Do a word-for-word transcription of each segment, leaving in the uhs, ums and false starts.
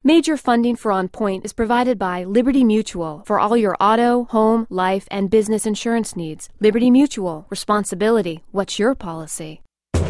Major funding for On Point is provided by Liberty Mutual for all your auto, home, life, and business insurance needs. Liberty Mutual. Responsibility. What's your policy?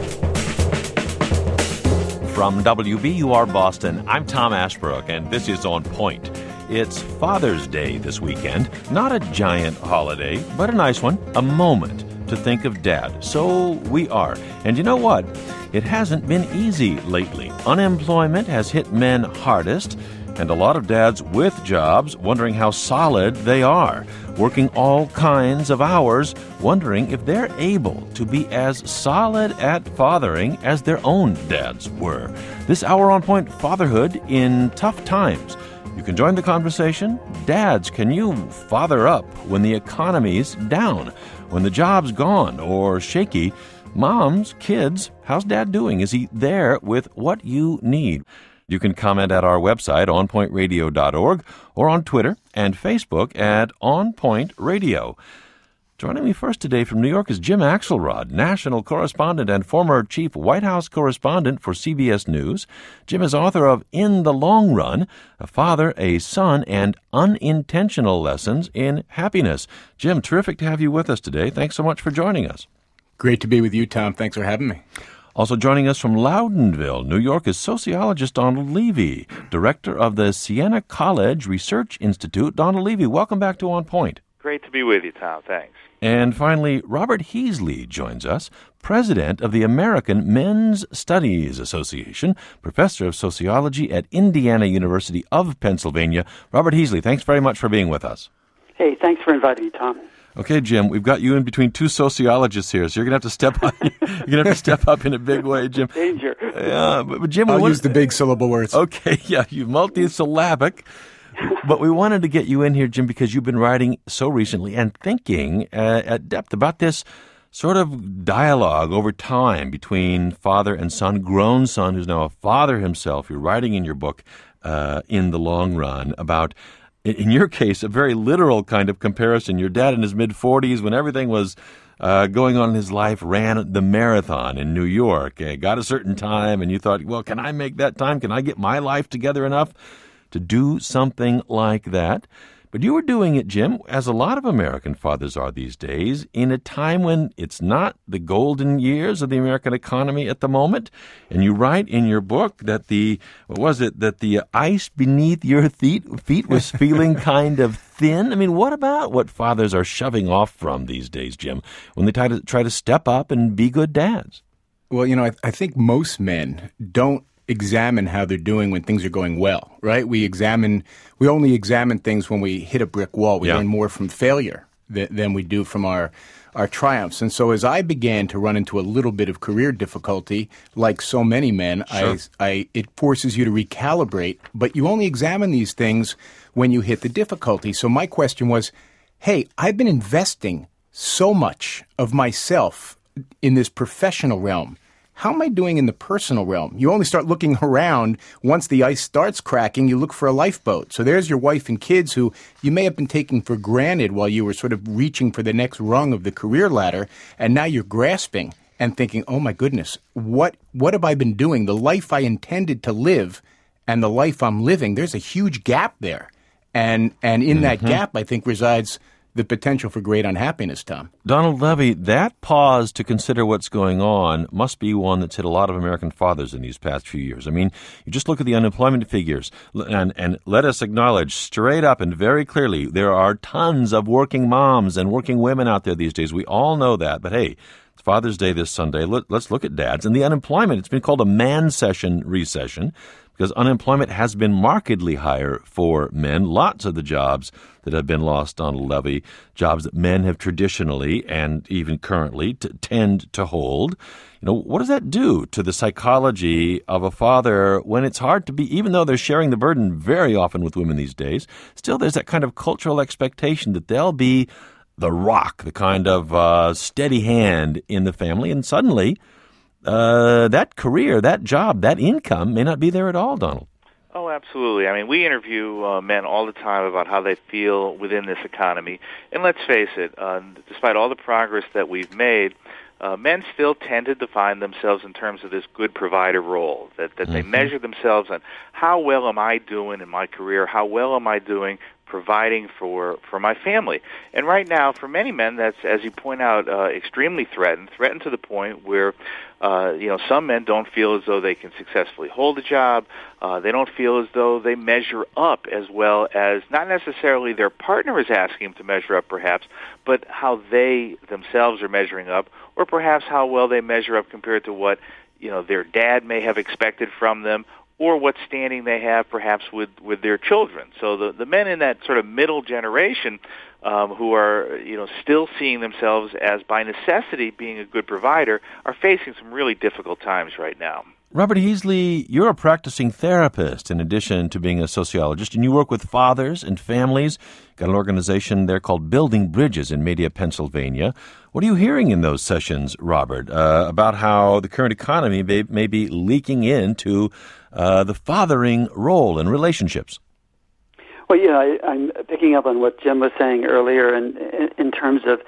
From W B U R Boston, I'm Tom Ashbrook, and this is On Point. It's Father's Day this weekend. Not a giant holiday, but a nice one. A moment to think of Dad. So we are. And you know what? It hasn't been easy lately. Unemployment has hit men hardest, and a lot of dads with jobs wondering how solid they are, working all kinds of hours, wondering if they're able to be as solid at fathering as their own dads were. This Hour on Point, fatherhood in tough times. You can join the conversation. Dads, can you father up when the economy's down, when the job's gone or shaky? Moms, kids, how's Dad doing? Is he there with what you need? You can comment at our website, on point radio dot org, or on Twitter and Facebook at On Point Radio. Joining me first today from New York is Jim Axelrod, national correspondent and former chief White House correspondent for C B S News. Jim is author of In the Long Run, A Father, a Son, and Unintentional Lessons in Happiness. Jim, terrific to have you with us today. Thanks so much for joining us. Great to be with you, Tom. Thanks for having me. Also joining us from Loudonville, New York, is sociologist Donald Levy, director of the Siena College Research Institute. Donald Levy, welcome back to On Point. Great to be with you, Tom. Thanks. And finally, Robert Heasley joins us, president of the American Men's Studies Association, professor of sociology at Indiana University of Pennsylvania. Robert Heasley, thanks very much for being with us. Hey, thanks for inviting me, Tom. Okay, Jim, we've got you in between two sociologists here, so you're going to have to step up. You're going to have to step up in a big way, Jim. Danger. Yeah, but, but Jim, I'll we use the big syllable words. Okay, yeah, you multisyllabic. But we wanted to get you in here, Jim, because you've been writing so recently and thinking uh, at depth about this sort of dialogue over time between father and son, grown son who's now a father himself. You're writing in your book, uh, In the Long Run, about, in your case, a very literal kind of comparison. Your dad in his mid-forties, when everything was uh, going on in his life, ran the marathon in New York, uh, got a certain time, and you thought, well, can I make that time? Can I get my life together enough to do something like that? But you were doing it, Jim, as a lot of American fathers are these days, in a time when it's not the golden years of the American economy at the moment. And you write in your book that the, what was it, that the ice beneath your feet, feet was feeling kind of thin. I mean, what about what fathers are shoving off from these days, Jim, when they try to, try to step up and be good dads? Well, you know, I, I think most men don't examine how they're doing when things are going well, right? We examine, we only examine things when we hit a brick wall. We yeah. learn more from failure th- than we do from our, our triumphs. And so as I began to run into a little bit of career difficulty, like so many men, sure. I, I, it forces you to recalibrate, but you only examine these things when you hit the difficulty. So my question was, hey, I've been investing so much of myself in this professional realm. How am I doing in the personal realm? You only start looking around once the ice starts cracking. You look for a lifeboat. So there's your wife and kids who you may have been taking for granted while you were sort of reaching for the next rung of the career ladder. And now you're grasping and thinking, oh, my goodness, what what have I been doing? The life I intended to live and the life I'm living, there's a huge gap there. And, and in mm-hmm. that gap, I think, resides the potential for great unhappiness, Tom. Donald Levy, that pause to consider what's going on must be one that's hit a lot of American fathers in these past few years. I mean, you just look at the unemployment figures, and, and let us acknowledge straight up and very clearly there are tons of working moms and working women out there these days. We all know that. But hey, it's Father's Day this Sunday. Let, let's look at dads. And the unemployment, it's been called a man-session recession, because unemployment has been markedly higher for men. Lots of the jobs that have been lost, Donald Levy, jobs that men have traditionally and even currently t- tend to hold. You know, what does that do to the psychology of a father when it's hard to be, even though they're sharing the burden very often with women these days, still there's that kind of cultural expectation that they'll be the rock, the kind of uh, steady hand in the family, and suddenly Uh, that career, that job, that income may not be there at all, Donald. Oh, absolutely. I mean, we interview uh, men all the time about how they feel within this economy. And let's face it, uh, despite all the progress that we've made, uh, men still tend to define themselves in terms of this good provider role, that, that mm-hmm. they measure themselves on how well am I doing in my career, how well am I doing providing for, for my family. And right now, for many men, that's, as you point out, uh, extremely threatened, threatened to the point where, uh, you know, some men don't feel as though they can successfully hold a job. Uh, they don't feel as though they measure up as well as not necessarily their partner is asking them to measure up, perhaps, but how they themselves are measuring up, or perhaps how well they measure up compared to what, you know, their dad may have expected from them, or what standing they have perhaps with, with their children. So the, the men in that sort of middle generation um, who are, you know, still seeing themselves as by necessity being a good provider are facing some really difficult times right now. Robert Heasley, you're a practicing therapist in addition to being a sociologist, and you work with fathers and families. Got an organization there called Building Bridges in Media, Pennsylvania. What are you hearing in those sessions, Robert, uh, about how the current economy may, may be leaking into uh, the fathering role in relationships? Well, yeah, I, I'm picking up on what Jim was saying earlier in, in, in terms of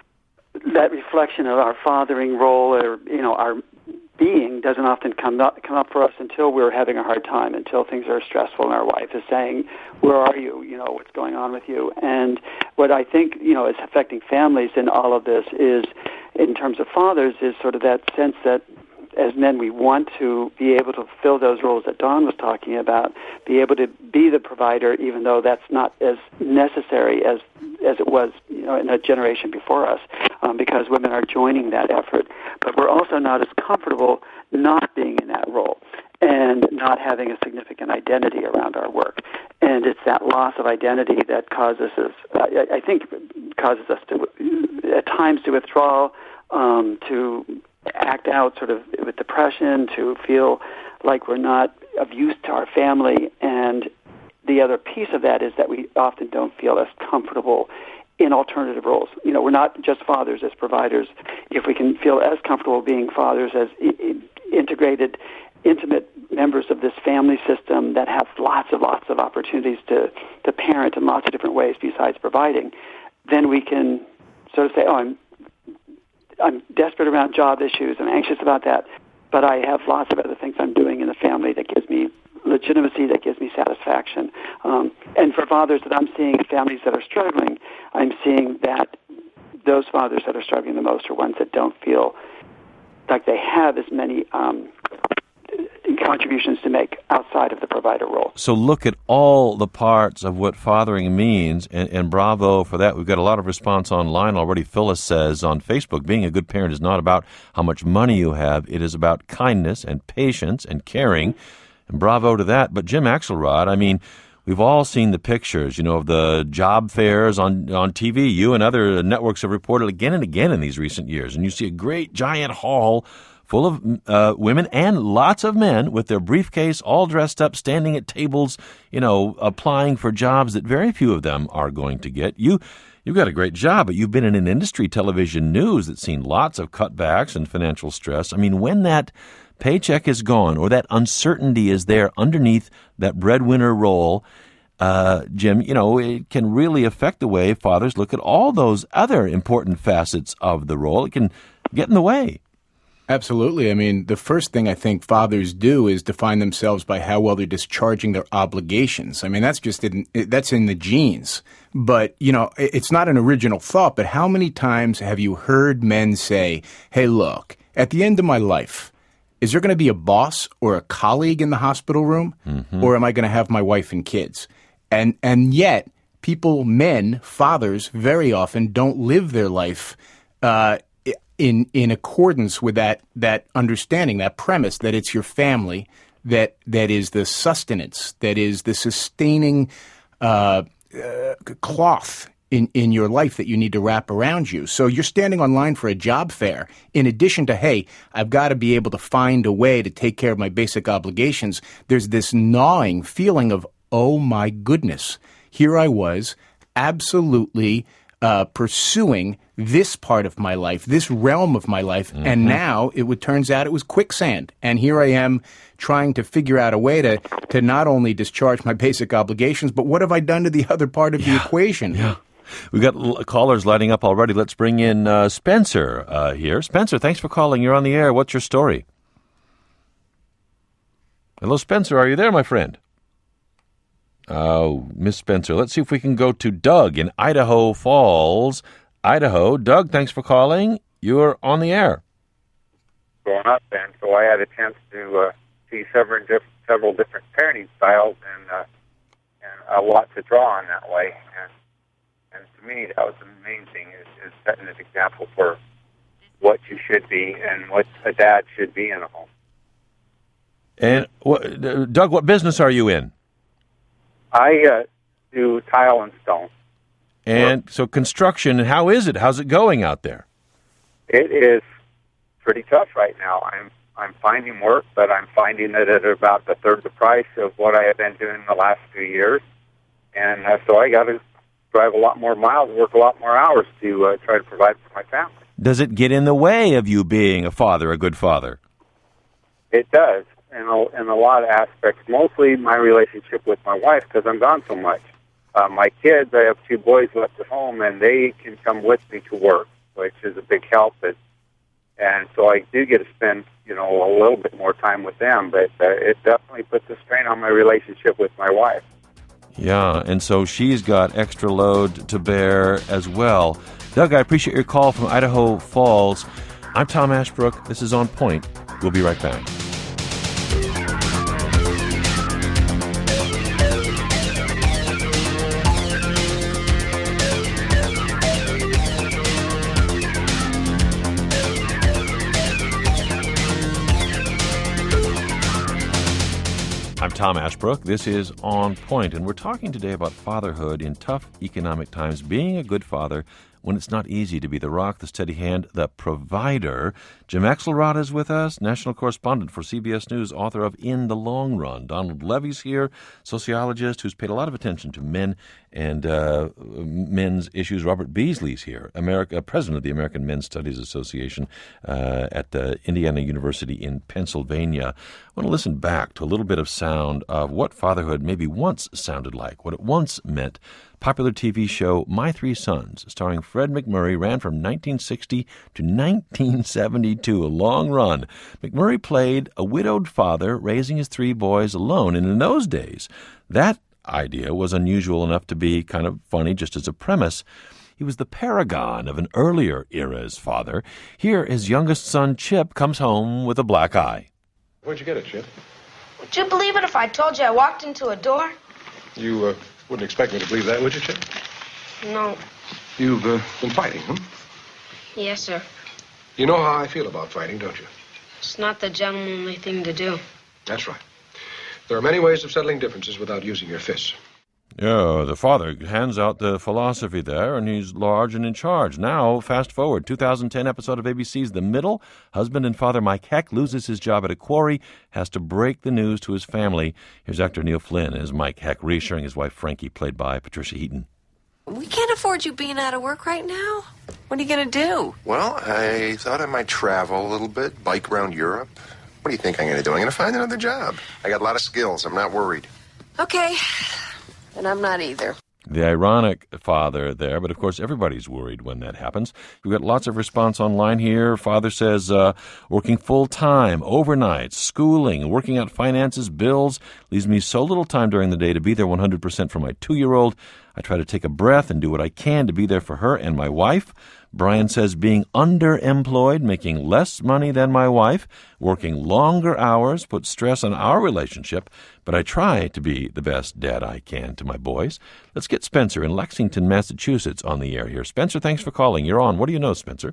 that reflection of our fathering role, or, you know, our being doesn't often come up, come up for us until we're having a hard time, until things are stressful, and our wife is saying, where are you? You know, what's going on with you? And what I think, you know, is affecting families in all of this is, in terms of fathers, is sort of that sense that as men we want to be able to fill those roles that Don was talking about, be able to be the provider, even though that's not as necessary as as it was, you know, in a generation before us, um, because women are joining that effort. But we're also not as comfortable not being in that role and not having a significant identity around our work. And it's that loss of identity that causes us, I, I think, causes us to, at times, to withdraw, um, to act out sort of with depression, to feel like we're not of use to our family. And the other piece of that is that we often don't feel as comfortable in alternative roles. You know, we're not just fathers as providers. If we can feel as comfortable being fathers as I- integrated, intimate members of this family system that have lots and lots of opportunities to, to parent in lots of different ways besides providing, then we can sort of say, oh, I'm I'm desperate around job issues, I'm anxious about that, but I have lots of other things I'm doing in the family that gives me legitimacy, that gives me satisfaction. Um, and for fathers that I'm seeing, families that are struggling, I'm seeing that those fathers that are struggling the most are ones that don't feel like they have as many um, contributions to make outside of the provider role. So look at all the parts of what fathering means, and, and bravo for that. We've got a lot of response online already. Phyllis says on Facebook, being a good parent is not about how much money you have. It is about kindness and patience and caring, and bravo to that. But Jim Axelrod, I mean, we've all seen the pictures, you know, of the job fairs on, on T V. You and other networks have reported again and again in these recent years, and you see a great giant hall full of uh, women and lots of men with their briefcase all dressed up, standing at tables, you know, applying for jobs that very few of them are going to get. You, you've got a great job, but you've been in an industry, television news, that's seen lots of cutbacks and financial stress. I mean, when that paycheck is gone or that uncertainty is there underneath that breadwinner role, uh, Jim, you know, it can really affect the way fathers look at all those other important facets of the role. It can get in the way. Absolutely. I mean, the first thing I think fathers do is define themselves by how well they're discharging their obligations. I mean, that's just in, that's in the genes. But, you know, it's not an original thought, but how many times have you heard men say, hey, look, at the end of my life, is there going to be a boss or a colleague in the hospital room? Mm-hmm. Or am I going to have my wife and kids? And and yet, people, men, fathers, very often don't live their life uh in in accordance with that that understanding, that premise that it's your family that that is the sustenance, that is the sustaining uh, uh, cloth in, in your life that you need to wrap around you. So you're standing online for a job fair. In addition to, hey, I've got to be able to find a way to take care of my basic obligations, there's this gnawing feeling of, oh my goodness, here I was absolutely uh, pursuing this part of my life, this realm of my life, mm-hmm. and now it would turns out it was quicksand. And here I am trying to figure out a way to, to not only discharge my basic obligations, but what have I done to the other part of yeah. the equation? Yeah. We've got l- callers lighting up already. Let's bring in uh, Spencer uh, here. Spencer, thanks for calling. You're on the air. What's your story? Hello, Spencer. Are you there, my friend? Oh, Miss Spencer. Let's see if we can go to Doug in Idaho Falls, Idaho. Doug, thanks for calling. You're on the air. Growing up, and so I had a chance to uh, see several, diff- several different parenting styles and, uh, and a lot to draw on that way. And, and to me, that was the main thing, is, is setting an example for what you should be and what a dad should be in a home. And what, Doug, what business are you in? I uh, do tile and stone. And so construction, how is it? How's it going out there? It is pretty tough right now. I'm I'm finding work, but I'm finding it at about the third the price of what I have been doing the last few years. And uh, so I got to drive a lot more miles, work a lot more hours to uh, try to provide for my family. Does it get in the way of you being a father, a good father? It does, in a, in a lot of aspects. Mostly my relationship with my wife, because I'm gone so much. Uh, my kids, I have two boys left at home, and they can come with me to work, which is a big help. But, and so I do get to spend, you know, a little bit more time with them, but uh, it definitely puts a strain on my relationship with my wife. Yeah, and so she's got extra load to bear as well. Doug, I appreciate your call from Idaho Falls. I'm Tom Ashbrook. This is On Point. We'll be right back. I'm Tom Ashbrook. This is On Point, and we're talking today about fatherhood in tough economic times, being a good father when it's not easy to be the rock, the steady hand, the provider. Jim Axelrod is with us, national correspondent for C B S News, author of In the Long Run. Donald Levy's here, sociologist who's paid a lot of attention to men and uh, men's issues. Robert Beasley's here, America, president of the American Men's Studies Association uh, at uh, Indiana University in Pennsylvania. I want to listen back to a little bit of sound of what fatherhood maybe once sounded like, what it once meant. Popular T V show My Three Sons, starring Fred MacMurray, ran from nineteen sixty to nineteen seventy-two, a long run. MacMurray played a widowed father raising his three boys alone, and in those days, that idea was unusual enough to be kind of funny just as a premise. He was the paragon of an earlier era's father. Here, his youngest son, Chip, comes home with a black eye. Where'd you get it, Chip? Would you believe it if I told you I walked into a door? You uh, wouldn't expect me to believe that, would you, Chip? No. You've uh, been fighting, huh? Yes, sir. You know how I feel about fighting, don't you? It's not the gentlemanly thing to do. That's right. There are many ways of settling differences without using your fists. Yeah, the father hands out the philosophy there, and he's large and in charge. Now, fast forward, two thousand ten episode of A B C's The Middle. Husband and father Mike Heck loses his job at a quarry, has to break the news to his family. Here's actor Neil Flynn as Mike Heck, reassuring his wife Frankie, played by Patricia Heaton. We can't afford you being out of work right now. What are you going to do? Well, I thought I might travel a little bit, bike around Europe. What do you think I'm going to do? I'm going to find another job. I got a lot of skills. I'm not worried. Okay. And I'm not either. The ironic father there, but of course everybody's worried when that happens. We've got lots of response online here. Father says, uh, working full-time, overnights, schooling, working out finances, bills, leaves me so little time during the day to be there one hundred percent for my two-year-old. I try to take a breath and do what I can to be there for her and my wife. Brian says being underemployed, making less money than my wife, working longer hours, puts stress on our relationship, but I try to be the best dad I can to my boys. Let's get Spencer in Lexington, Massachusetts on the air here. Spencer, thanks for calling. You're on. What do you know, Spencer?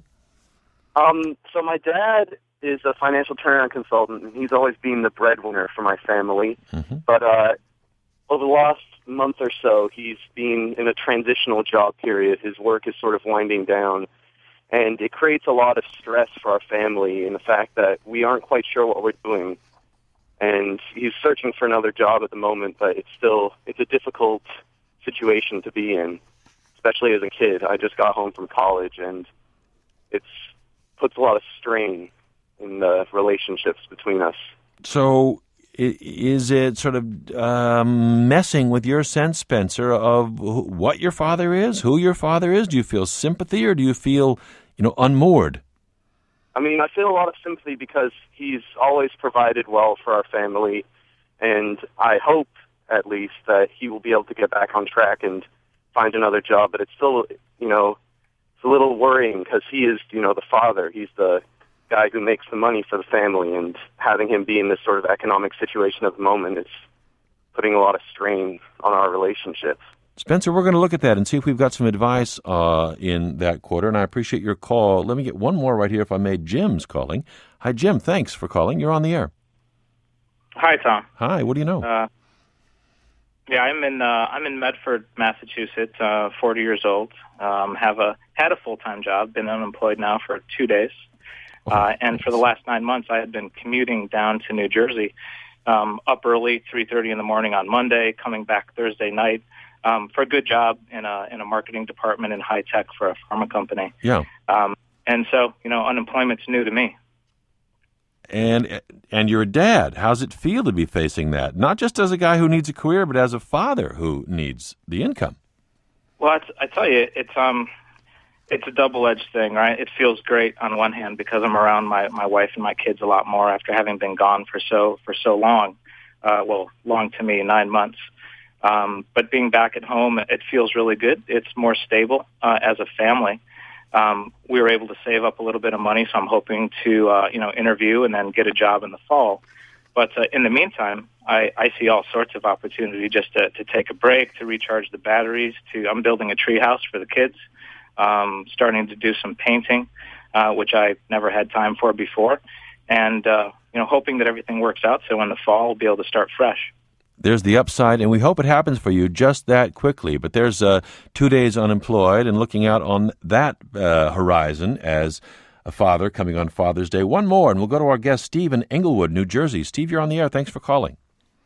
Um, so my dad is a financial turnaround consultant, and he's always been the breadwinner for my family. Mm-hmm. But uh, over the last month or so, he's been in a transitional job period. His work is sort of winding down, and it creates a lot of stress for our family in the fact that we aren't quite sure what we're doing. And he's searching for another job at the moment, but it's still, it's a difficult situation to be in, especially as a kid. I just got home from college, and it's puts a lot of strain in the relationships between us. So is it sort of um, messing with your sense, Spencer, of what your father is, who your father is? Do you feel sympathy, or do you feel, you know, unmoored? I mean, I feel a lot of sympathy because he's always provided well for our family, and I hope, at least, that he will be able to get back on track and find another job. But it's still, you know, it's a little worrying because he is, you know, the father. He's the guy who makes the money for the family, and having him be in this sort of economic situation at the moment is putting a lot of strain on our relationships. Spencer, we're going to look at that and see if we've got some advice uh, in that quarter, and I appreciate your call. Let me get one more right here, if I may. Jim's calling. Hi, Jim. Thanks for calling. You're on the air. Hi, Tom. Hi. What do you know? Uh, yeah, I'm in uh, I'm in Medford, Massachusetts. Uh, forty years old. Um, have a had a full time job. Been unemployed now for two days. Uh, and for the last nine months, I had been commuting down to New Jersey, um, up early, three thirty in the morning on Monday, coming back Thursday night. Um, for a good job in a in a marketing department in high tech for a pharma company. Yeah. Um, and so, you know, unemployment's new to me. And and you're a dad. How's it feel to be facing that? Not just as a guy who needs a career, but as a father who needs the income. Well, it's, I tell you, it's um, it's a double-edged thing, right? It feels great on one hand because I'm around my, my wife and my kids a lot more after having been gone for so for so long. Uh, well, long to me, nine months. Um, but being back at home, it feels really good. It's more stable uh, as a family. Um, we were able to save up a little bit of money, so I'm hoping to, uh, you know, interview and then get a job in the fall. But uh, in the meantime, I, I see all sorts of opportunity just to, to take a break, to recharge the batteries. To I'm building a tree house for the kids, um, starting to do some painting, uh, which I never had time for before, and uh, you know, hoping that everything works out. So in the fall, we'll be able to start fresh. There's the upside, and we hope it happens for you just that quickly. But there's uh, two days unemployed, and looking out on that uh, horizon as a father coming on Father's Day. One more, and we'll go to our guest, Steve in Englewood, New Jersey. Steve, you're on the air. Thanks for calling.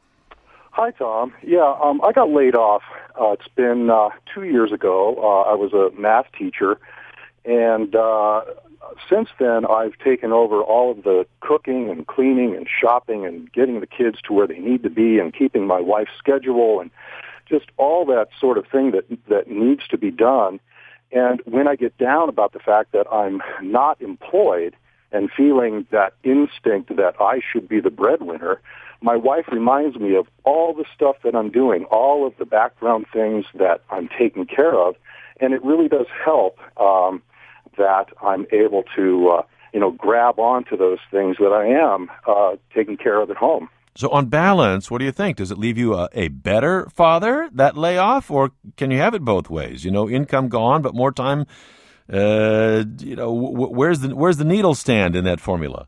Hi, Tom. Yeah, um, I got laid off. Uh, it's been uh, two years ago. Uh, I was a math teacher, and uh, since then, I've taken over all of the cooking and cleaning and shopping and getting the kids to where they need to be and keeping my wife's schedule and just all that sort of thing that that needs to be done. And when I get down about the fact that I'm not employed and feeling that instinct that I should be the breadwinner, my wife reminds me of all the stuff that I'm doing, all of the background things that I'm taking care of, and it really does help um, that I'm able to, uh, you know, grab onto those things that I am uh, taking care of at home. So on balance, what do you think? Does it leave you a, a better father, that layoff, or can you have it both ways? You know, income gone, but more time. Uh, you know, w- where's the where's the needle stand in that formula?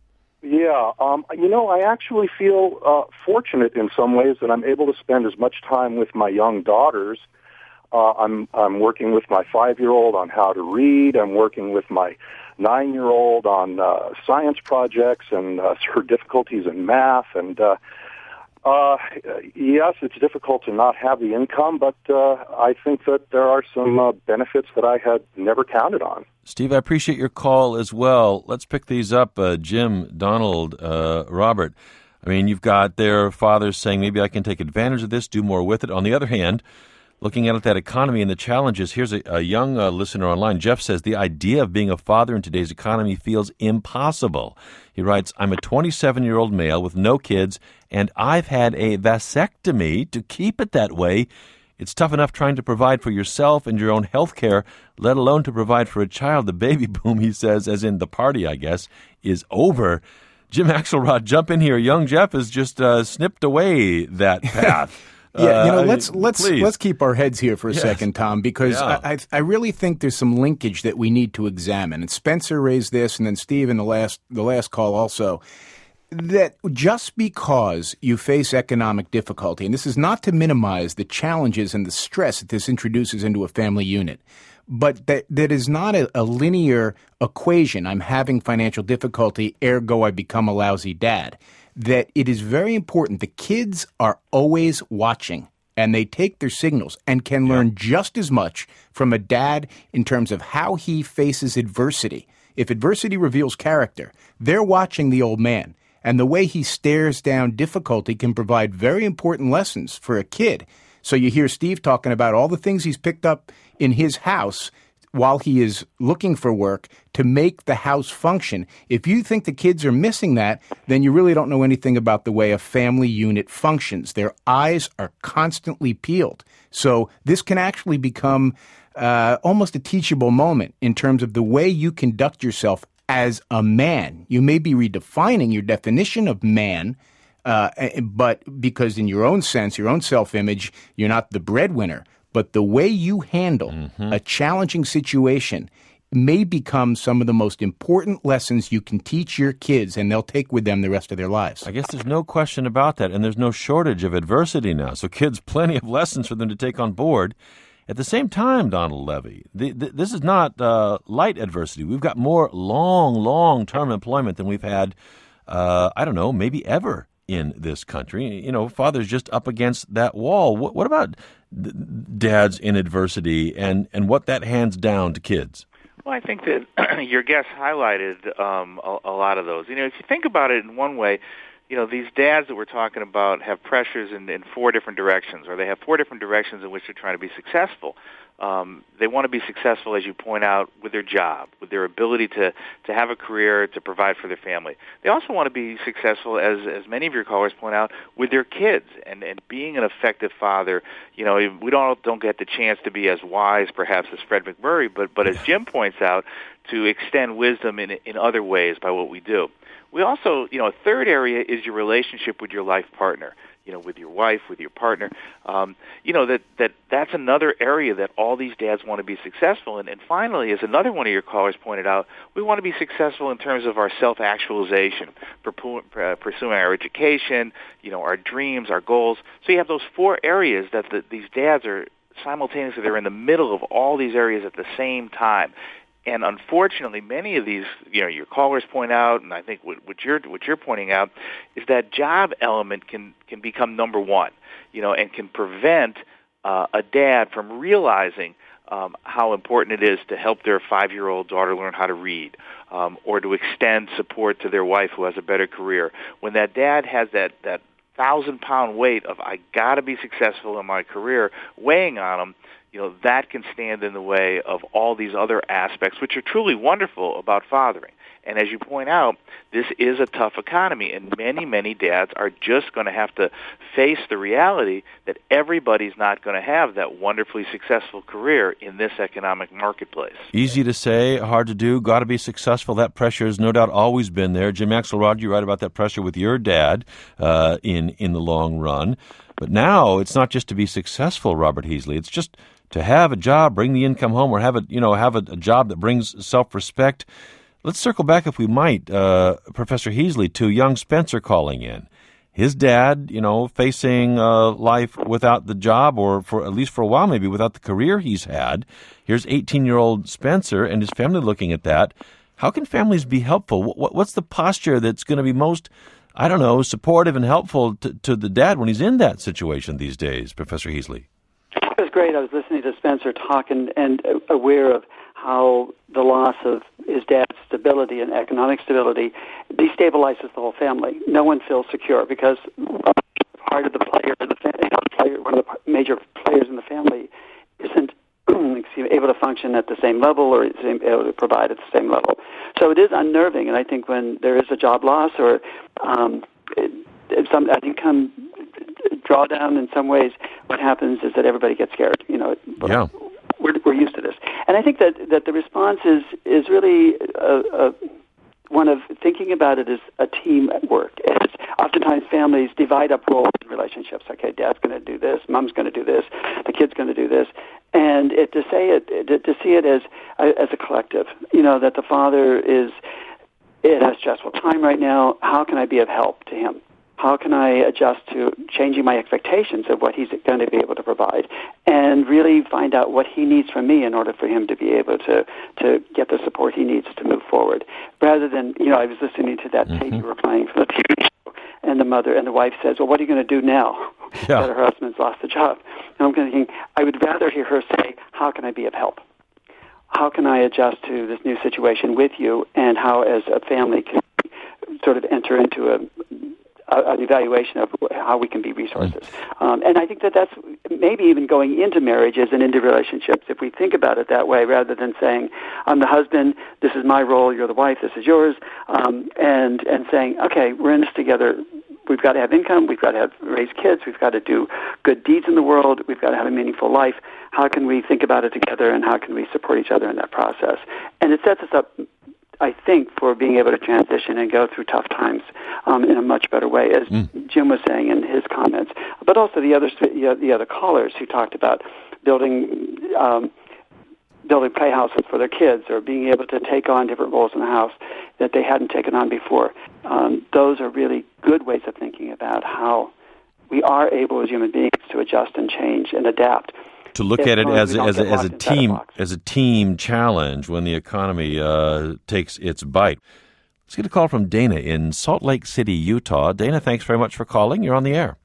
Yeah, um, you know, I actually feel uh, fortunate in some ways that I'm able to spend as much time with my young daughters. Uh, I'm I'm working with my five-year-old on how to read. I'm working with my nine-year-old on uh, science projects and uh, her difficulties in math. And uh, uh, yes, it's difficult to not have the income, but uh, I think that there are some uh, benefits that I had never counted on. Steve, I appreciate your call as well. Let's pick these up. Uh, Jim, Donald, uh, Robert. I mean, you've got their fathers saying, maybe I can take advantage of this, do more with it. On the other hand, looking at that economy and the challenges, here's a, a young uh, listener online. Jeff says, the idea of being a father in today's economy feels impossible. He writes, I'm a twenty-seven-year-old male with no kids, and I've had a vasectomy to keep it that way. It's tough enough trying to provide for yourself and your own health care, let alone to provide for a child. The baby boom, he says, as in the party, I guess, is over. Jim Axelrod, jump in here. Young Jeff has just uh, snipped away that path. Yeah, you know, Uh, let's let's please. let's keep our heads here for a Yes. second, Tom, because Yeah. I, I I really think there's some linkage that we need to examine. And Spencer raised this, and then Steve in the last the last call also, that just because you face economic difficulty, and this is not to minimize the challenges and the stress that this introduces into a family unit, but that that is not a, a linear equation. I'm having financial difficulty, ergo I become a lousy dad. That it is very important. The kids are always watching, and they take their signals and can learn just as much from a dad in terms of how he faces adversity. If adversity reveals character, they're watching the old man. And the way he stares down difficulty can provide very important lessons for a kid. So you hear Steve talking about all the things he's picked up in his house while he is looking for work to make the house function. If you think the kids are missing that, then you really don't know anything about the way a family unit functions. Their eyes are constantly peeled. So this can actually become uh, almost a teachable moment in terms of the way you conduct yourself as a man. You may be redefining your definition of man, uh, but because in your own sense, your own self-image, you're not the breadwinner. But the way you handle mm-hmm. a challenging situation may become some of the most important lessons you can teach your kids, and they'll take with them the rest of their lives. I guess there's no question about that, and there's no shortage of adversity now. So kids, plenty of lessons for them to take on board. At the same time, Donald Levy, the, the, this is not uh, light adversity. We've got more long, long-term employment than we've had, uh, I don't know, maybe ever in this country. You know, father's just up against that wall. What, what about dads in adversity and, and what that hands down to kids? Well, I think that your guest highlighted um, a, a lot of those. You know, if you think about it in one way, you know, these dads that we're talking about have pressures in, in four different directions, or they have four different directions in which they're trying to be successful. Um, they want to be successful, as you point out, with their job, with their ability to, to have a career, to provide for their family. They also want to be successful, as as many of your callers point out, with their kids and, and being an effective father. You know, we don't don't get the chance to be as wise, perhaps, as Fred McMurray, but but as Jim points out, to extend wisdom in in other ways by what we do. We also, you know, a third area is your relationship with your life partner. You know, with your wife, with your partner, um, you know, that, that that's another area that all these dads want to be successful in. And finally, as another one of your callers pointed out, we want to be successful in terms of our self-actualization, pursuing our education, you know, our dreams, our goals. So you have those four areas that the, these dads are simultaneously, they're in the middle of all these areas at the same time. And unfortunately, many of these, you know, your callers point out, and I think what, what you're what you're pointing out, is that job element can can become number one, you know, and can prevent uh, a dad from realizing um, how important it is to help their five-year-old daughter learn how to read, um, or to extend support to their wife who has a better career. When that dad has that that thousand-pound weight of I got to be successful in my career weighing on him, you know, that can stand in the way of all these other aspects, which are truly wonderful about fathering. And as you point out, this is a tough economy, and many, many dads are just going to have to face the reality that everybody's not going to have that wonderfully successful career in this economic marketplace. Easy to say, hard to do, got to be successful. That pressure has no doubt always been there. Jim Axelrod, you write about that pressure with your dad uh, in, in the long run. But now it's not just to be successful, Robert Heasley. It's just to have a job, bring the income home, or have a you know have a, a job that brings self-respect. Let's circle back, if we might, uh, Professor Heasley, to young Spencer calling in. His dad, you know, facing uh, life without the job, or for at least for a while, maybe without the career he's had. Here's eighteen-year-old Spencer and his family looking at that. How can families be helpful? What, what's the posture that's going to be most, I don't know, supportive and helpful to, to the dad when he's in that situation these days, Professor Heasley? It was great. I was listening to Spencer talk and, and aware of how the loss of his dad's stability and economic stability destabilizes the whole family. No one feels secure because part of the player, the player, one of the major players in the family, isn't able to function at the same level or is able to provide at the same level. So it is unnerving, and I think when there is a job loss or um, it, it some, I think come drawdown in some ways, what happens is that everybody gets scared. You know, yeah. we're we're used to this, and I think that, that the response is is really a, a, one of thinking about it as a team work. It's oftentimes families divide up roles in relationships. Okay, dad's going to do this, mom's going to do this, the kid's going to do this, and it, to say it to, to see it as as a collective. You know, that the father is it has stressful time right now. How can I be of help to him? How can I adjust to changing my expectations of what he's going to be able to provide, and really find out what he needs from me in order for him to be able to, to get the support he needs to move forward. Rather than, you know, I was listening to that mm-hmm. tape you were playing from the T V show, and the mother and the wife says, well, what are you going to do now yeah. that her husband's lost the job? And I'm thinking, I would rather hear her say, how can I be of help? How can I adjust to this new situation with you, and how as a family can sort of enter into a an evaluation of how we can be resources. Um, and I think that that's maybe even going into marriages and into relationships, if we think about it that way, rather than saying, I'm the husband, this is my role, you're the wife, this is yours, um, and, and saying, okay, we're in this together. We've got to have income, we've got to have raise kids, we've got to do good deeds in the world, we've got to have a meaningful life. How can we think about it together, and how can we support each other in that process? And it sets us up, I think, for being able to transition and go through tough times um, in a much better way, as mm. Jim was saying in his comments. But also the other the other callers who talked about building um, building playhouses for their kids, or being able to take on different roles in the house that they hadn't taken on before. Um, those are really good ways of thinking about how we are able as human beings to adjust and change and adapt. To look at it as as a, as a team as a team challenge when the economy uh, takes its bite. Let's get a call from Dana in Salt Lake City, Utah. Dana, thanks very much for calling. You're on the air.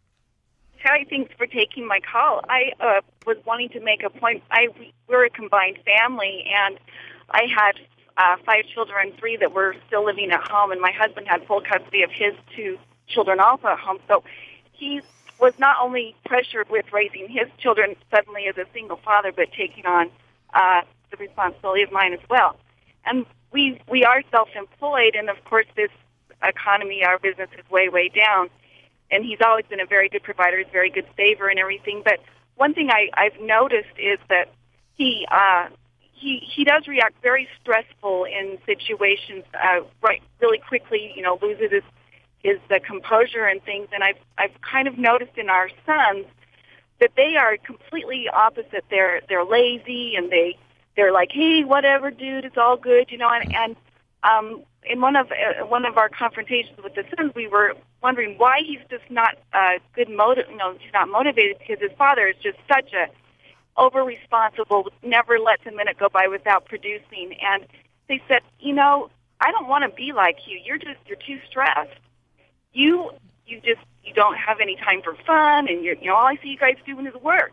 Hi, thanks for taking my call. I uh, was wanting to make a point. I we're a combined family, and I had uh, five children, three that were still living at home, and my husband had full custody of his two children also at home. So he's was not only pressured with raising his children suddenly as a single father, but taking on uh, the responsibility of mine as well. And we we are self-employed, and of course this economy, our business is way, way down. And he's always been a very good provider, he's a very good saver and everything. But one thing I, I've noticed is that he uh, he he does react very stressful in situations, uh, right, really quickly, you know, loses his is the composure and things, and I've I've kind of noticed in our sons that they are completely opposite. They're they're lazy, and they they're like, hey, whatever, dude, it's all good, you know. And, and um, in one of uh, one of our confrontations with the sons, we were wondering why he's just not uh, good motive. You know, he's not motivated, because his father is just such a over responsible, never lets a minute go by without producing. And they said, you know, I don't want to be like you. You're just you're too stressed. You you just you don't have any time for fun, and you're, you know all I see you guys doing is work,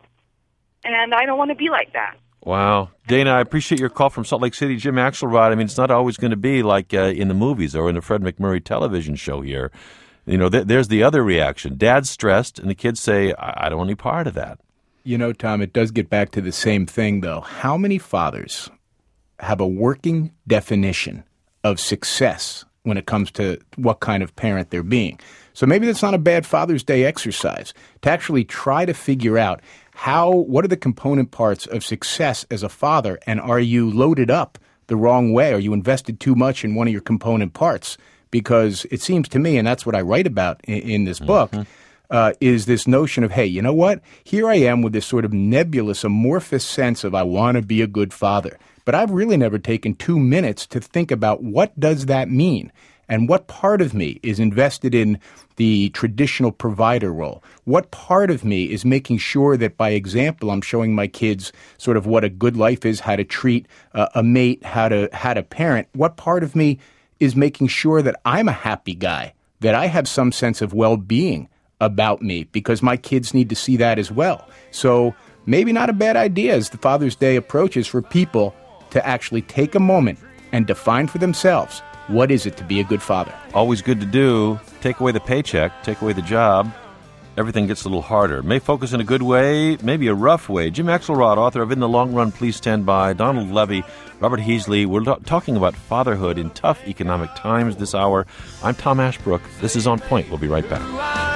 and I don't want to be like that. Wow, Dana, I appreciate your call from Salt Lake City. Jim Axelrod. I mean, it's not always going to be like uh, in the movies or in the Fred McMurray television show here. You know, th- there's the other reaction. Dad's stressed, and the kids say, I-, I don't want any part of that. You know, Tom, it does get back to the same thing, though. How many fathers have a working definition of success when it comes to what kind of parent they're being? So maybe that's not a bad Father's Day exercise, to actually try to figure out how, what are the component parts of success as a father, and are you loaded up the wrong way? Are you invested too much in one of your component parts? Because it seems to me, and that's what I write about in, in this book, mm-hmm. uh, is this notion of, hey, you know what? Here I am with this sort of nebulous, amorphous sense of I want to be a good father. But I've really never taken two minutes to think about what does that mean, and what part of me is invested in the traditional provider role. What part of me is making sure that, by example, I'm showing my kids sort of what a good life is, how to treat uh, a mate, how to how to parent. What part of me is making sure that I'm a happy guy, that I have some sense of well-being about me, because my kids need to see that as well. So maybe not a bad idea as the Father's Day approaches for people to actually take a moment and define for themselves, what is it to be a good father? Always good to do. Take away the paycheck, take away the job. Everything gets a little harder. May focus in a good way, maybe a rough way. Jim Axelrod, author of In the Long Run, Please Stand By. Donald Levy, Robert Heasley. We're lo- talking about fatherhood in tough economic times this hour. I'm Tom Ashbrook. This is On Point. We'll be right back.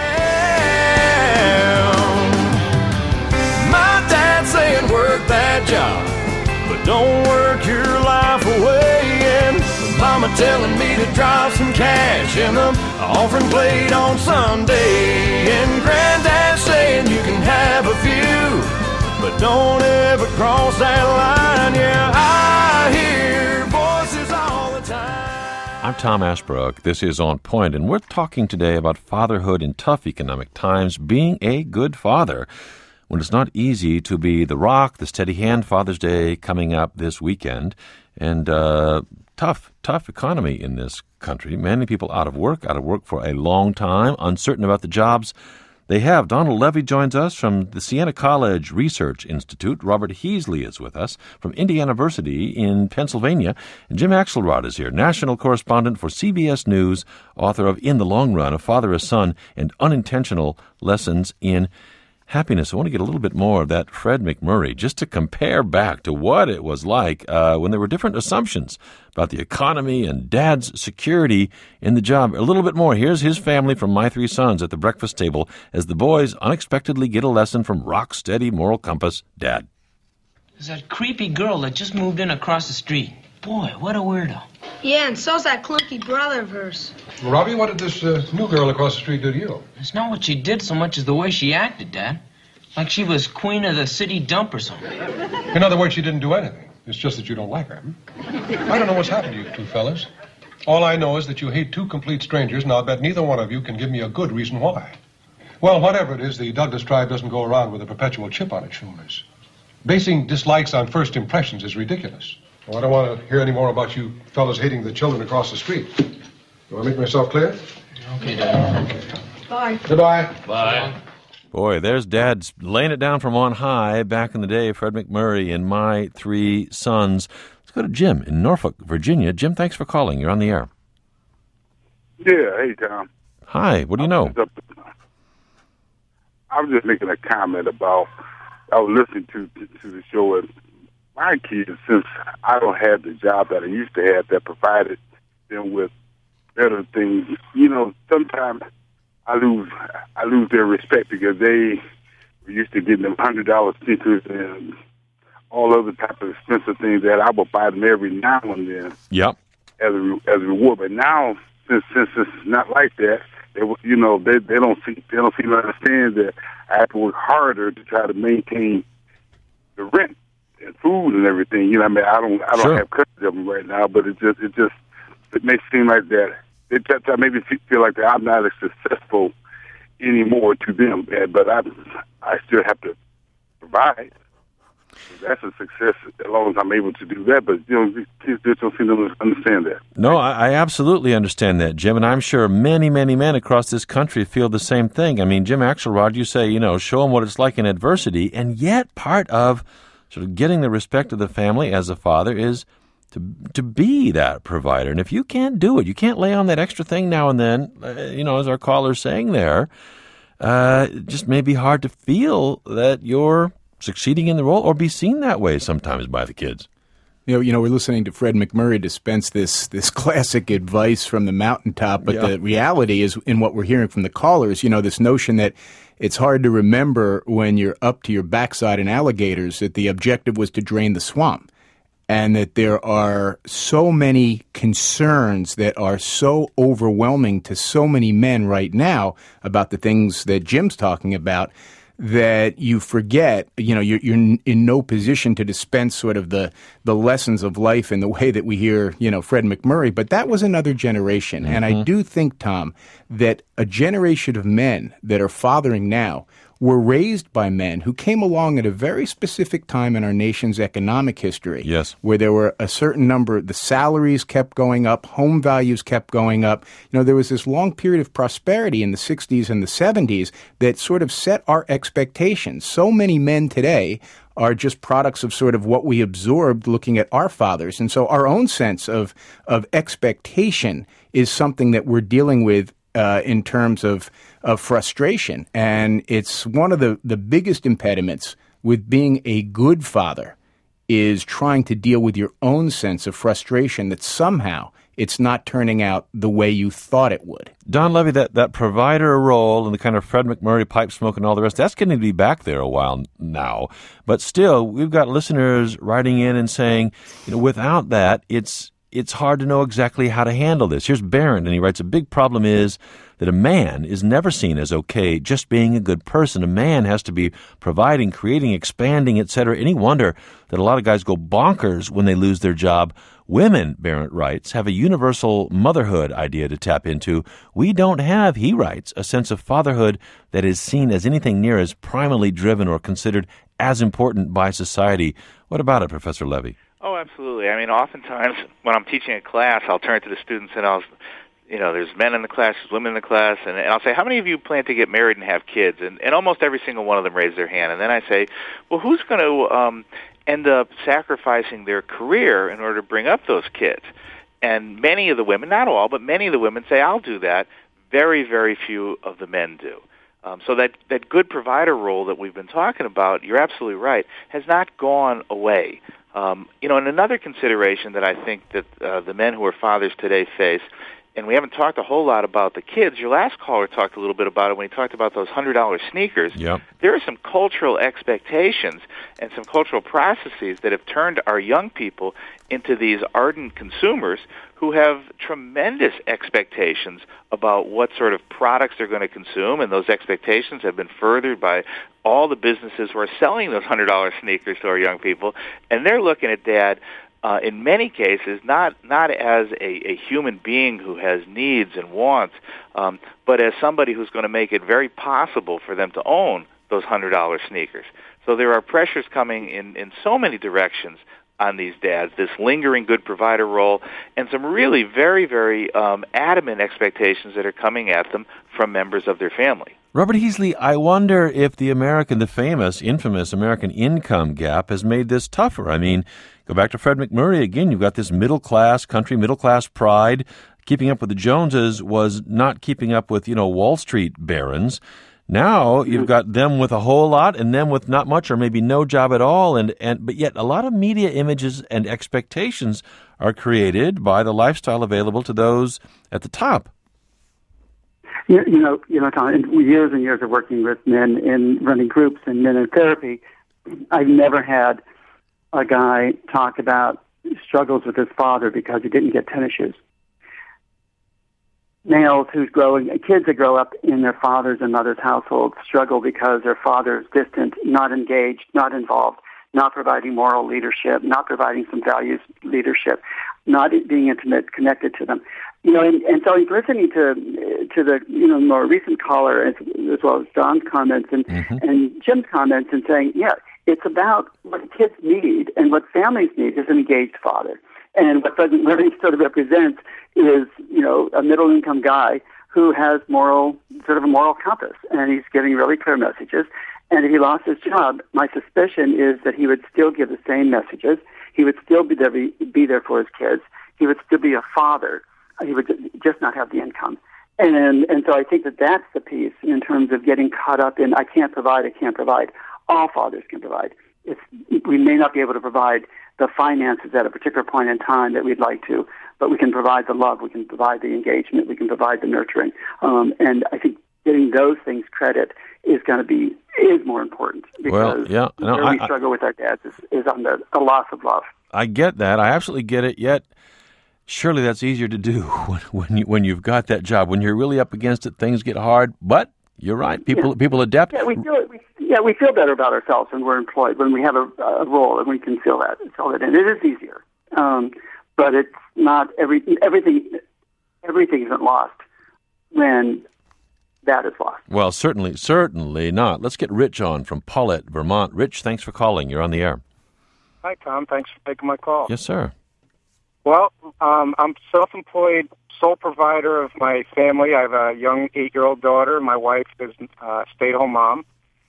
My dad saying work that job, but don't work your life away. And mama telling me to drop some cash in the offering plate on Sunday. And granddad saying you can have a few, but don't ever cross that line. Yeah, I hear voices all the time. I'm Tom Ashbrook. This is On Point, and we're talking today about fatherhood in tough economic times, being a good father. When it's not easy to be the rock, the steady hand. Father's Day coming up this weekend, and uh, tough, tough economy in this country. Many people out of work, out of work for a long time, uncertain about the jobs They have. Donald Levy joins us from the Siena College Research Institute. Robert Heasley is with us from Indiana University in Pennsylvania. And Jim Axelrod is here, national correspondent for C B S News, author of In the Long Run, A Father, a Son, and Unintentional Lessons in Happiness. I want to get a little bit more of that Fred McMurray, just to compare back to what it was like uh, when there were different assumptions about the economy and Dad's security in the job. A little bit more. Here's his family from My Three Sons at the breakfast table as the boys unexpectedly get a lesson from rock-steady moral compass Dad. There's that creepy girl that just moved in across the street. Boy, what a weirdo. Yeah, and so's that clunky brother of hers. Well, Robbie, what did this uh, new girl across the street do to you? It's not what she did so much as the way she acted, Dad. Like she was queen of the city dump or something. In other words, she didn't do anything. It's just that you don't like her. Hmm? I don't know what's happened to you two fellas. All I know is that you hate two complete strangers, and I'll bet neither one of you can give me a good reason why. Well, whatever it is, the Douglas tribe doesn't go around with a perpetual chip on its shoulders. Basing dislikes on first impressions is ridiculous. Well, I don't want to hear any more about you fellas hating the children across the street. Do I make myself clear? Okay, Dad. Bye. Goodbye. Bye. Boy, there's Dad's laying it down from on high back in the day, Fred McMurray and My Three Sons. Let's go to Jim in Norfolk, Virginia. Jim, thanks for calling. You're on the air. Yeah, hey, Tom. Hi, what do you know? I was just making a comment about, I was listening to, to, to the show, and my kids, since I don't have the job that I used to have that provided them with better things, you know, sometimes I lose I lose their respect because they were used to getting them one hundred dollar stickers and all other type of expensive things that I would buy them every now and then. Yep. As a, as a reward. But now, since since it's not like that, they you know they they don't see they don't seem to understand that I have to work harder to try to maintain the rent and food and everything. You know, I mean, I don't I don't Sure. have custody of them right now, but it just it just it makes it seem like that. It just made me feel like that I'm not as successful anymore to them, but I I still have to provide. That's a success as long as I'm able to do that. But you know, these kids just don't seem to understand that. No, I, I absolutely understand that, Jim, and I'm sure many, many men across this country feel the same thing. I mean, Jim Axelrod, you say, you know, show them what it's like in adversity, and yet part of sort of getting the respect of the family as a father is to to be that provider. And if you can't do it, you can't lay on that extra thing now and then, uh, you know, as our caller's saying there, uh, it just may be hard to feel that you're succeeding in the role or be seen that way sometimes by the kids. You know, you know, we're listening to Fred McMurray dispense this this classic advice from the mountaintop, but Yeah. the reality is, in what we're hearing from the callers, you know, this notion that it's hard to remember when you're up to your backside in alligators, that the objective was to drain the swamp, and that there are so many concerns that are so overwhelming to so many men right now about the things that Jim's talking about, that you forget, you know, you're, you're in no position to dispense sort of the, the lessons of life in the way that we hear, you know, Fred McMurray. But that was another generation. Mm-hmm. And I do think, Tom, that a generation of men that are fathering now were raised by men who came along at a very specific time in our nation's economic history. Yes. Where there were a certain number, the salaries kept going up, home values kept going up. You know, there was this long period of prosperity in the sixties and the seventies that sort of set our expectations. So many men today are just products of sort of what we absorbed looking at our fathers. And so our own sense of, of expectation is something that we're dealing with Uh, in terms of, of frustration. And it's one of the, the biggest impediments with being a good father is trying to deal with your own sense of frustration that somehow it's not turning out the way you thought it would. Don Levy, that, that provider role and the kind of Fred McMurray pipe smoke and all the rest, that's getting to be back there a while now. But still, we've got listeners writing in and saying, you know, without that, it's it's hard to know exactly how to handle this. Here's Barron, and he writes, a big problem is that a man is never seen as okay just being a good person. A man has to be providing, creating, expanding, et cetera. Any wonder that a lot of guys go bonkers when they lose their job? Women, Barrett writes, have a universal motherhood idea to tap into. We don't have, he writes, a sense of fatherhood that is seen as anything near as primally driven or considered as important by society. What about it, Professor Levy? Oh, absolutely. I mean, oftentimes when I'm teaching a class, I'll turn to the students and I'll you know, there's men in the class, there's women in the class, and, and I'll say, how many of you plan to get married and have kids? And, and almost every single one of them raise their hand. And then I say, well, who's going to um, end up sacrificing their career in order to bring up those kids? And many of the women, not all, but many of the women say, I'll do that. Very, very few of the men do. Um, so that, that good provider role that we've been talking about, you're absolutely right, has not gone away. Um, you know, and another consideration that I think that uh, the men who are fathers today face, and we haven't talked a whole lot about the kids. Your last caller talked a little bit about it when he talked about those one hundred dollar sneakers. Yep. There are some cultural expectations and some cultural processes that have turned our young people into these ardent consumers who have tremendous expectations about what sort of products they're going to consume, and those expectations have been furthered by all the businesses who are selling those one hundred dollar sneakers to our young people, and they're looking at Dad Uh, in many cases, not not as a, a human being who has needs and wants, um, but as somebody who's going to make it very possible for them to own those one hundred dollar sneakers. So there are pressures coming in, in so many directions on these dads, this lingering good provider role, and some really very, very um, adamant expectations that are coming at them from members of their family. Robert Heasley, I wonder if the American, the famous, infamous American income gap has made this tougher. I mean, go back to Fred McMurray again. You've got this middle-class country, middle-class pride. Keeping up with the Joneses was not keeping up with, you know, Wall Street barons. Now you've got them with a whole lot and them with not much or maybe no job at all. And, and but yet a lot of media images and expectations are created by the lifestyle available to those at the top. You, you know, you know, Tom, in years and years of working with men in running groups and men in therapy, I've never had a guy talk about struggles with his father because he didn't get tennis shoes. Males who's growing, kids that grow up in their father's and mother's households struggle because their father's distant, not engaged, not involved, not providing moral leadership, not providing some values leadership, not being intimate, connected to them. You know, and, and so he's listening to to the you know more recent caller as, as well as John's comments and mm-hmm. and Jim's comments and saying, yeah, it's about what kids need and what families need is an engaged father. And what President Murray sort of represents is, you know, a middle-income guy who has moral, sort of a moral compass, and he's giving really clear messages. And if he lost his job, my suspicion is that he would still give the same messages. He would still be there, be there for his kids. He would still be a father. He would just not have the income. And and so I think that that's the piece in terms of getting caught up in, I can't provide, I can't provide. All fathers can provide. It's, we may not be able to provide the finances at a particular point in time that we'd like to, but we can provide the love, we can provide the engagement, we can provide the nurturing. Um, and I think getting those things credit is going to be, is more important. Because well, yeah, no, where I, we struggle I, with our dads is, is on the, the loss of love. I get that. I absolutely get it, yet surely that's easier to do when, when, you, when you've got that job. When you're really up against it, things get hard, but you're right. People, yeah. people adapt. Yeah, we feel it. We, Yeah, we feel better about ourselves when we're employed, when we have a, a role and we can feel that, feel it, and it is easier. Um, but it's not every everything. Everything isn't lost when that is lost. Well, certainly, certainly not. Let's get Rich on from Paulette, Vermont. Rich, thanks for calling. You're on the air. Hi, Tom. Thanks for taking my call. Yes, sir. Well, um, I'm self-employed, sole provider of my family. I have a young eight-year-old daughter. My wife is a stay-at-home mom.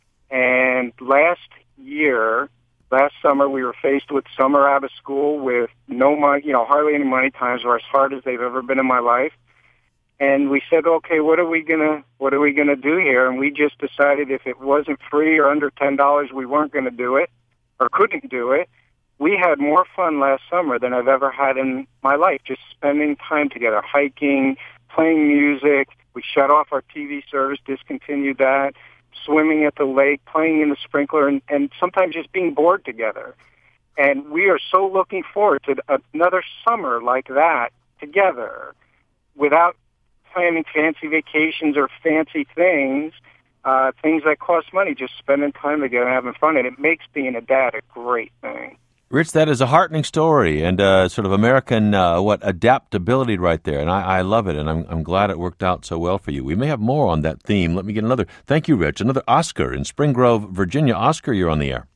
And last year, last summer, we were faced with summer out of school with no money, you know, hardly any money. Times were as hard as they've ever been in my life. And we said, okay, what are we gonna, what are we gonna do here? And we just decided if it wasn't free or under ten dollars, we weren't gonna do it or couldn't do it. We had more fun last summer than I've ever had in my life, just spending time together, hiking, playing music. We shut off our T V service, discontinued that. Swimming at the lake, playing in the sprinkler, and, and sometimes just being bored together. And we are so looking forward to another summer like that together without planning fancy vacations or fancy things, uh, things that cost money, just spending time together and having fun. And it makes being a dad a great thing. Rich, that is a heartening story and uh, sort of American uh, what adaptability right there, and I, I love it, and I'm, I'm glad it worked out so well for you. We may have more on that theme. Let me get another. Thank you, Rich. Another Oscar in Spring Grove, Virginia. Oscar, you're on the air.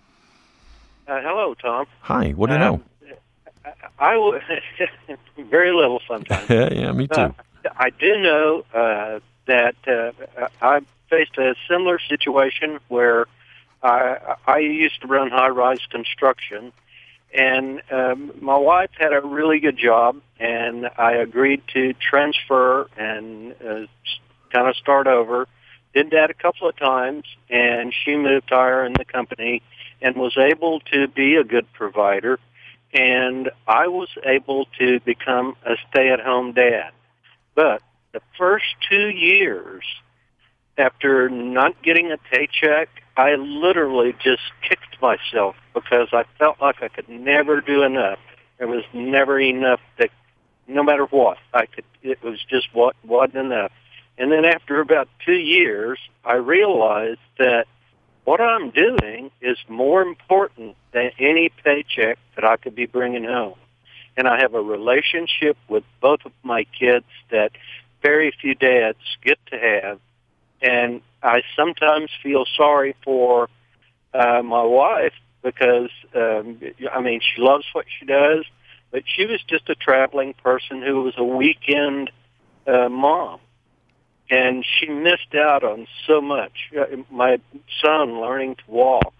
Uh, hello, Tom. Hi. What do you know? Um, I will very little sometimes. yeah, me too. I do know uh, that uh, I faced a similar situation where I, I used to run high-rise construction, and um, my wife had a really good job, and I agreed to transfer and uh, kind of start over. Did that a couple of times, and she moved higher in the company and was able to be a good provider, and I was able to become a stay-at-home dad. But the first two years, after not getting a paycheck, I literally just kicked myself because I felt like I could never do enough. There was never enough that, no matter what, I could. It was just what wasn't enough. And then after about two years, I realized that what I'm doing is more important than any paycheck that I could be bringing home. And I have a relationship with both of my kids that very few dads get to have. And I sometimes feel sorry for uh, my wife because, um, I mean, she loves what she does, but she was just a traveling person who was a weekend uh, mom. And she missed out on so much. Uh, my son learning to walk.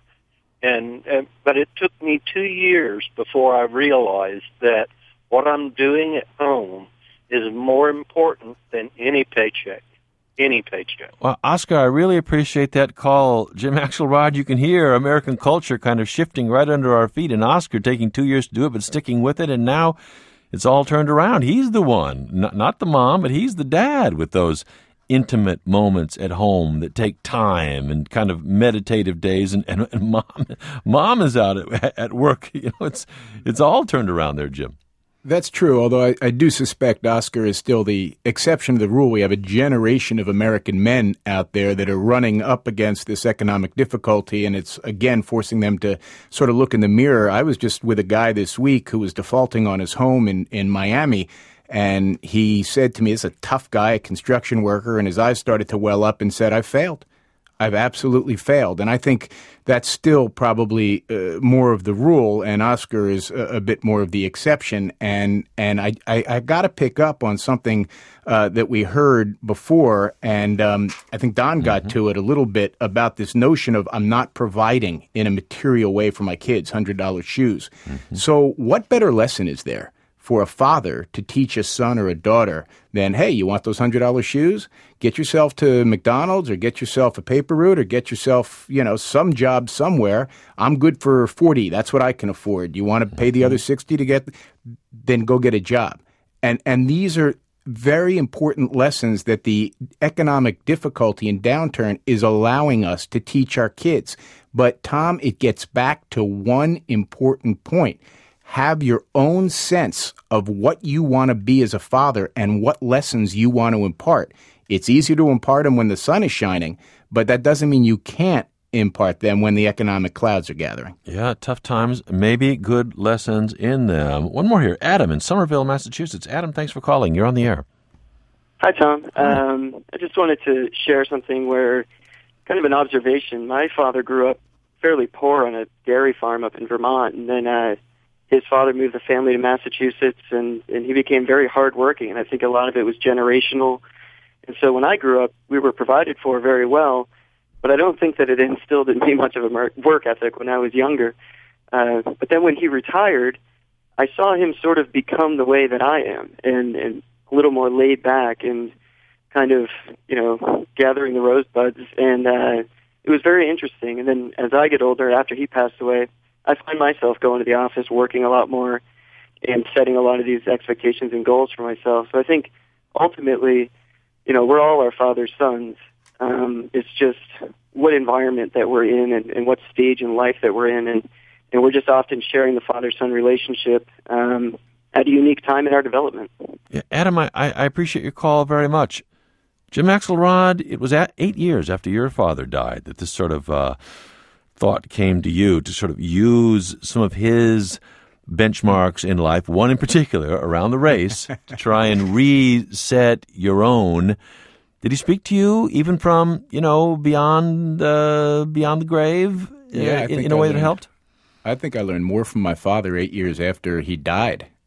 And uh, but it took me two years before I realized that what I'm doing at home is more important than any paycheck. Any paycheck. Well, Oscar, I really appreciate that call. Jim Axelrod, you can hear American culture kind of shifting right under our feet, and Oscar taking two years to do it, but sticking with it, and now it's all turned around. He's the one, not, not the mom, but he's the dad with those intimate moments at home that take time and kind of meditative days, and, and, and mom mom is out at, at work. You know, it's it's all turned around there, Jim. That's true, although I, I do suspect Oscar is still the exception to the rule. We have a generation of American men out there that are running up against this economic difficulty, and it's, again, forcing them to sort of look in the mirror. I was just with a guy this week who was defaulting on his home in, in Miami, and he said to me, "It's a tough guy, a construction worker," and his eyes started to well up and said, "I've failed. I've absolutely failed." And I think that's still probably uh, more of the rule, and Oscar is a, a bit more of the exception. And and I, I, I got to pick up on something uh, that we heard before, and um, I think Don got mm-hmm. to it a little bit about this notion of I'm not providing in a material way for my kids, one hundred dollars shoes. Mm-hmm. So what better lesson is there for a father to teach a son or a daughter than, hey, you want those one hundred dollars shoes? Get yourself to McDonald's or get yourself a paper route or get yourself, you know, some job somewhere. I'm good for forty. That's what I can afford. You want to pay the other sixty to get, then go get a job. And and these are very important lessons that the economic difficulty and downturn is allowing us to teach our kids. But, Tom, it gets back to one important point. Have your own sense of what you want to be as a father and what lessons you want to impart. It's easier to impart them when the sun is shining, but that doesn't mean you can't impart them when the economic clouds are gathering. Yeah, tough times, maybe good lessons in them. One more here. Adam in Somerville, Massachusetts. Adam, thanks for calling. You're on the air. Hi, Tom. Um, I just wanted to share something where, kind of an observation. My father grew up fairly poor on a dairy farm up in Vermont, and then uh, his father moved the family to Massachusetts, and, and he became very hardworking, and I think a lot of it was generational. And so when I grew up, we were provided for very well, but I don't think that it instilled in me much of a work ethic when I was younger. Uh, but then when he retired, I saw him sort of become the way that I am, and, and a little more laid back and kind of, you know, gathering the rosebuds. And uh, it was very interesting. And then as I get older, after he passed away, I find myself going to the office, working a lot more, and setting a lot of these expectations and goals for myself. So I think ultimately, you know, we're all our father's sons. Um, it's just what environment that we're in and, and what stage in life that we're in. And, and we're just often sharing the father-son relationship um, at a unique time in our development. Yeah, Adam, I, I appreciate your call very much. Jim Axelrod, it was at eight years after your father died that this sort of uh, thought came to you to sort of use some of his benchmarks in life, one in particular around the race, to try and reset your own. Did he speak to you even from, you know, beyond uh, beyond the grave uh, yeah, in, in a way learned, that helped? I think I learned more from my father eight years after he died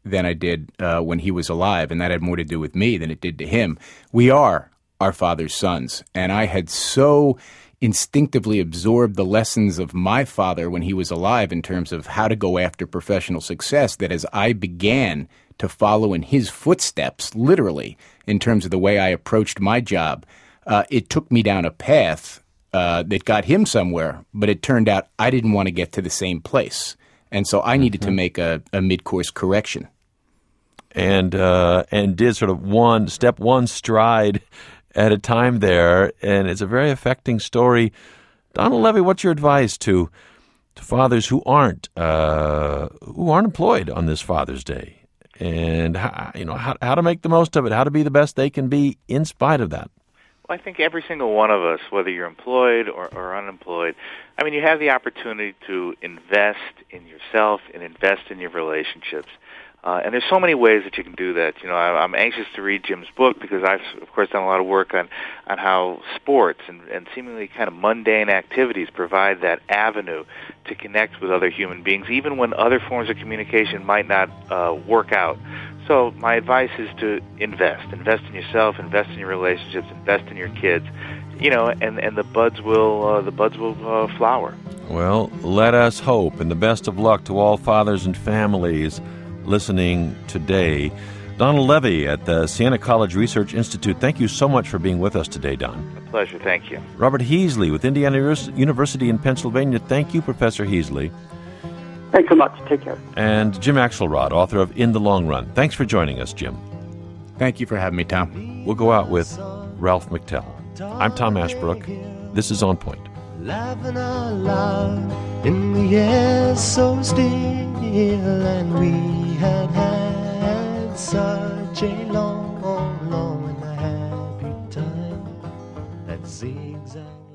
than I did uh, when he was alive, and that had more to do with me than it did to him. We are our father's sons, and I had so instinctively absorbed the lessons of my father when he was alive in terms of how to go after professional success that as I began to follow in his footsteps, literally, in terms of the way I approached my job, uh, it took me down a path uh, that got him somewhere, but it turned out I didn't want to get to the same place. And so I needed mm-hmm. to make a, a mid-course correction. And uh, and did sort of one, step one stride at a time there, and it's a very affecting story. Donald Levy, what's your advice to to fathers who aren't uh, who aren't employed on this Father's Day, and how, you know how how to make the most of it, how to be the best they can be in spite of that? Well, I think every single one of us, whether you're employed or, or unemployed, I mean, you have the opportunity to invest in yourself and invest in your relationships. Uh, and there's so many ways that you can do that. You know, I, I'm anxious to read Jim's book because I've, of course, done a lot of work on, on how sports and, and seemingly kind of mundane activities provide that avenue to connect with other human beings, even when other forms of communication might not uh, work out. So my advice is to invest. Invest in yourself, invest in your relationships, invest in your kids, you know, and, and the buds will, uh, the buds will uh, flower. Well, let us hope, and the best of luck to all fathers and families listening today. Donald Levy at the Siena College Research Institute, thank you so much for being with us today, Don. A pleasure, thank you. Robert Heasley with Indiana University in Pennsylvania, thank you, Professor Heasley. Thanks so much. Take care. And Jim Axelrod, author of In the Long Run. Thanks for joining us, Jim. Thank you for having me, Tom. We'll go out with Ralph McTell. I'm Tom Ashbrook. This is On Point. Laughing out loud in the air so still, and we had had such a long, long and happy time that zigzag.